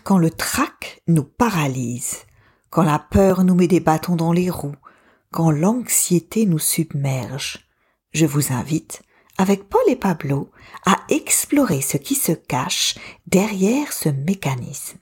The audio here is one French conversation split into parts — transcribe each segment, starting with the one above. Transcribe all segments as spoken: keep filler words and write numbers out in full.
quand le trac nous paralyse, quand la peur nous met des bâtons dans les roues, quand l'anxiété nous submerge. Je vous invite, avec Paul et Pablo, à explorer ce qui se cache derrière ce mécanisme.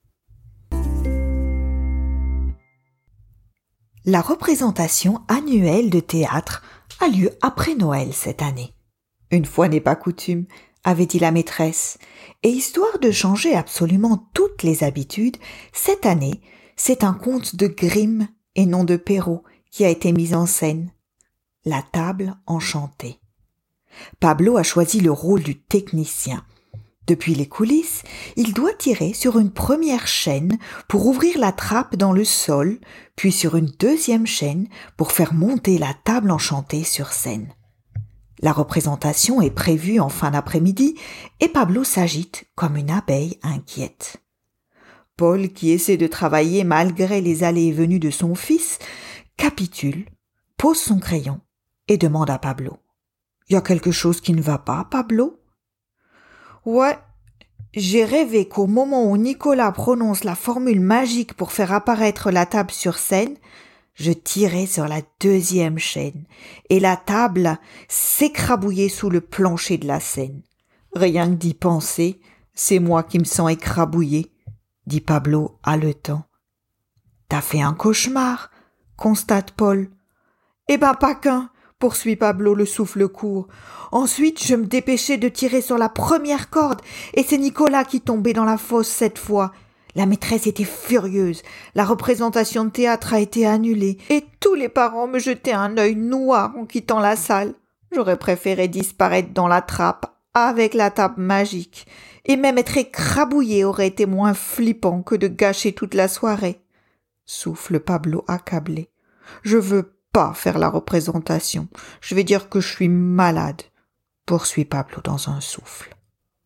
La représentation annuelle de théâtre a lieu après Noël cette année. Une fois n'est pas coutume, avait dit la maîtresse, et histoire de changer absolument toutes les habitudes, cette année, c'est un conte de Grimm et non de Perrault qui a été mis en scène. La table enchantée. Pablo a choisi le rôle du technicien. Depuis les coulisses, il doit tirer sur une première chaîne pour ouvrir la trappe dans le sol, puis sur une deuxième chaîne pour faire monter la table enchantée sur scène. La représentation est prévue en fin d'après-midi et Pablo s'agite comme une abeille inquiète. Paul, qui essaie de travailler malgré les allées et venues de son fils, capitule, pose son crayon et demande à Pablo. « Y a quelque chose qui ne va pas, Pablo ?»« Ouais, j'ai rêvé qu'au moment où Nicolas prononce la formule magique pour faire apparaître la table sur scène, je tirais sur la deuxième chaîne et la table s'écrabouillait sous le plancher de la scène. Rien que d'y penser, c'est moi qui me sens écrabouillé, dit Pablo haletant. T'as fait un cauchemar, constate Paul. Eh ben pas qu'un, poursuit Pablo le souffle court. Ensuite, je me dépêchais de tirer sur la première corde et c'est Nicolas qui tombait dans la fosse cette fois. La maîtresse était furieuse, la représentation de théâtre a été annulée et tous les parents me jetaient un œil noir en quittant la salle. J'aurais préféré disparaître dans la trappe avec la table magique et même être écrabouillé aurait été moins flippant que de gâcher toute la soirée. Souffle Pablo accablé. Je veux pas faire la représentation, je vais dire que je suis malade, poursuit Pablo dans un souffle.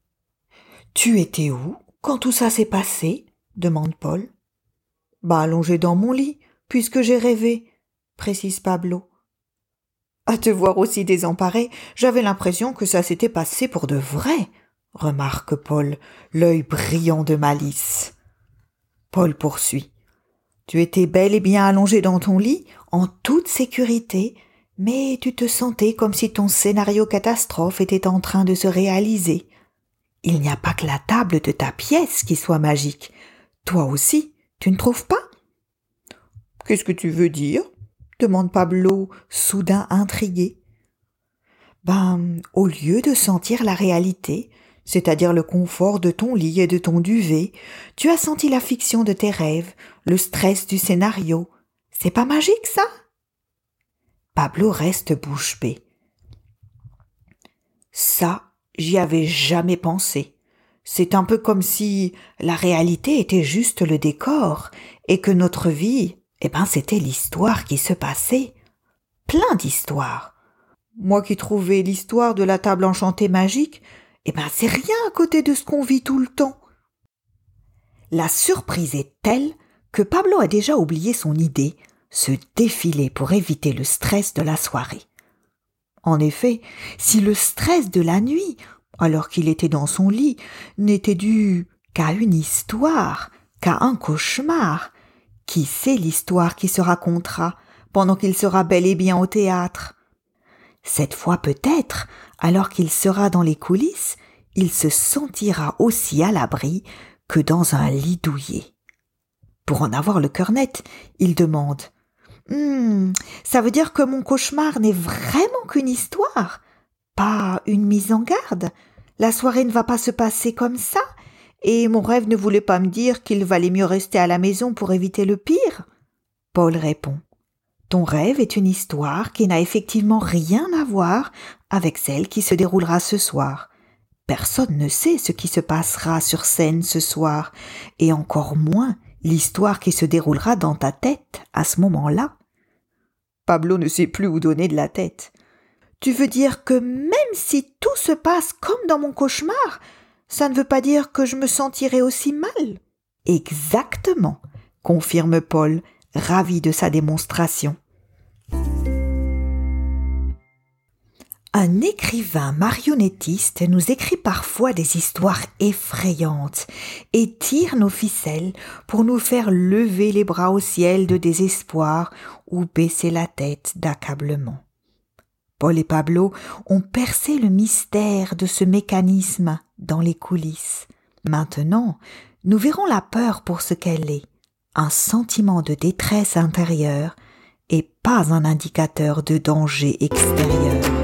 Tu étais où quand tout ça s'est passé ? Demande Paul. Bah, allongé dans mon lit, puisque j'ai rêvé, précise Pablo. À te voir aussi désemparé, j'avais l'impression que ça s'était passé pour de vrai, remarque Paul, l'œil brillant de malice. Paul poursuit. Tu étais bel et bien allongé dans ton lit, en toute sécurité, mais tu te sentais comme si ton scénario catastrophe était en train de se réaliser. Il n'y a pas que la table de ta pièce qui soit magique. Toi aussi, tu ne trouves pas ? Qu'est-ce que tu veux dire ? Demande Pablo, soudain intrigué. Ben, au lieu de sentir la réalité, c'est-à-dire le confort de ton lit et de ton duvet, tu as senti la fiction de tes rêves, le stress du scénario. C'est pas magique, ça ? Pablo reste bouche bée. Ça, j'y avais jamais pensé. C'est un peu comme si la réalité était juste le décor et que notre vie, eh ben, c'était l'histoire qui se passait. Plein d'histoires. Moi qui trouvais l'histoire de la table enchantée magique, eh ben, c'est rien à côté de ce qu'on vit tout le temps. La surprise est telle que Pablo a déjà oublié son idée, se défiler pour éviter le stress de la soirée. En effet, si le stress de la nuit, alors qu'il était dans son lit, n'était dû qu'à une histoire, qu'à un cauchemar, qui sait l'histoire qui se racontera pendant qu'il sera bel et bien au théâtre ? Cette fois peut-être, alors qu'il sera dans les coulisses, il se sentira aussi à l'abri que dans un lit douillet. Pour en avoir le cœur net, il demande Hum, ça veut dire que mon cauchemar n'est vraiment qu'une histoire, pas une mise en garde. La soirée ne va pas se passer comme ça, et mon rêve ne voulait pas me dire qu'il valait mieux rester à la maison pour éviter le pire. Paul répond. Ton rêve est une histoire qui n'a effectivement rien à voir avec celle qui se déroulera ce soir. Personne ne sait ce qui se passera sur scène ce soir, et encore moins l'histoire qui se déroulera dans ta tête à ce moment-là. Pablo ne sait plus où donner de la tête. Tu veux dire que même si tout se passe comme dans mon cauchemar, ça ne veut pas dire que je me sentirai aussi mal ? Exactement, confirme Paul, ravi de sa démonstration. Un écrivain marionnettiste nous écrit parfois des histoires effrayantes et tire nos ficelles pour nous faire lever les bras au ciel de désespoir ou baisser la tête d'accablement. Paul et Pablo ont percé le mystère de ce mécanisme dans les coulisses. Maintenant, nous verrons la peur pour ce qu'elle est, un sentiment de détresse intérieure et pas un indicateur de danger extérieur.